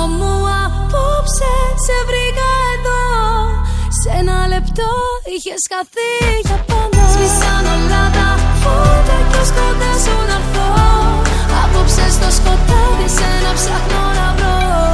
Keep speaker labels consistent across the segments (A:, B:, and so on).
A: μου απόψε σε βρήκα εδώ. Σε ένα λεπτό είχες χαθεί για πάντα. Σβήσαν όλα τα φώτα κι ως κοντά σου να έρθω. Απόψε στο σκοτάδι σένα ψάχνω να βρω.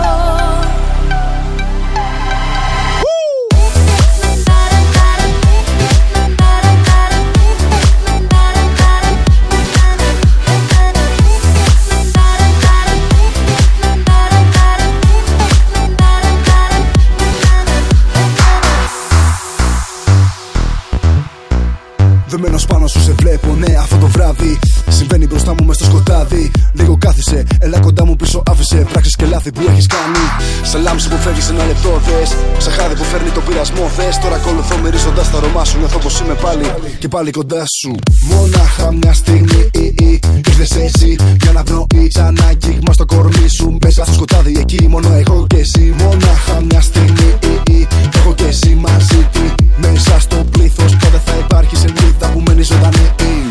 B: Δεμένος πάνω σου σε βλέπω, ναι, αυτό το βράδυ. Συμβαίνει μπροστά μου μες στο σκοτάδι. Λίγο κάθισε, έλα κοντά μου πίσω, άφησε πράξεις και λάθη που έχεις κάνει. Σαν λάμψη που φεύγει σε ένα λεπτό, δες. Σαν χάδι που φέρνει τον πειρασμό, θες. Τώρα ακολουθώ μυρίζοντας τα αρώμα σου. Νιώθω πως είμαι πάλι και πάλι κοντά σου. Μόναχα μια στιγμή ήρθες εσύ για να πνοεί σαν ένα κύγμα στο κορμί σου. Μέσα στο σκοτάδι εκεί μόνο εγώ και εσύ. Μόναχα μια στιγμή έχω και εσύ μαζί του. Μέσα στο πλήθος πάντα θα υπάρχει σελίδα που μένει ζωντανή.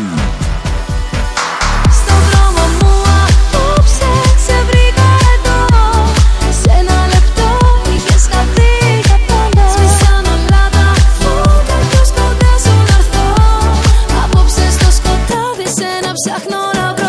A: Στον δρόμο μου απόψε σε βρήκα εδώ. Σε ένα λεπτό είχες χαθεί για πάντα. Σβήσαν όλα τα φώτα κι ως κοντά σου να έρθω. Απόψε στο σκοτάδι σένα ψάχνω να βρω.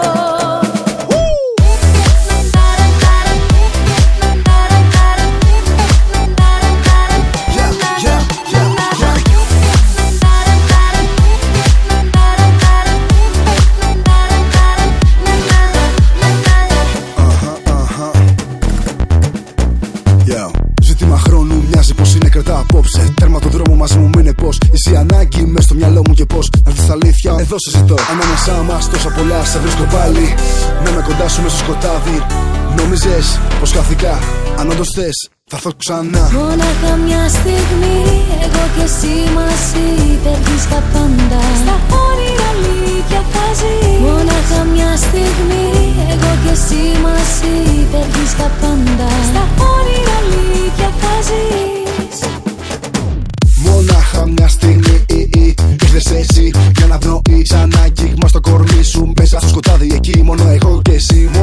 B: Ζήτημα χρόνου μοιάζει πως είναι κρατά απόψε. Τέρμα το δρόμο μαζί μου μείνε πως. Είσαι ανάγκη μες στο μυαλό μου και πως. Να δεις τα αλήθεια, εδώ σε ζητώ. Ανάμεσά μας τόσα πολλά σε βρίσκω πάλι. Να είμαι κοντά σου μες στο σκοτάδι. Νόμιζες πως χάθηκα, αν όντως θες θα έρθω ξανά.
A: Μόναχα μια στιγμή εγώ και εσύ μαζί φεύγεις για πάντα. Στα όνειρα αλήθεια θα ζει. Μόναχα μια στιγμή εγώ και εσύ μαζί φεύγεις για πάντα. Στα όνειρα αλήθεια θα ζεις.
B: Μόναχα μια στιγμή ήρθες εσύ για να πνοεί σαν ένα κύγμα στο κορμί σου. Μέσα στο σκοτάδι εκεί μόνο εγώ και εσύ.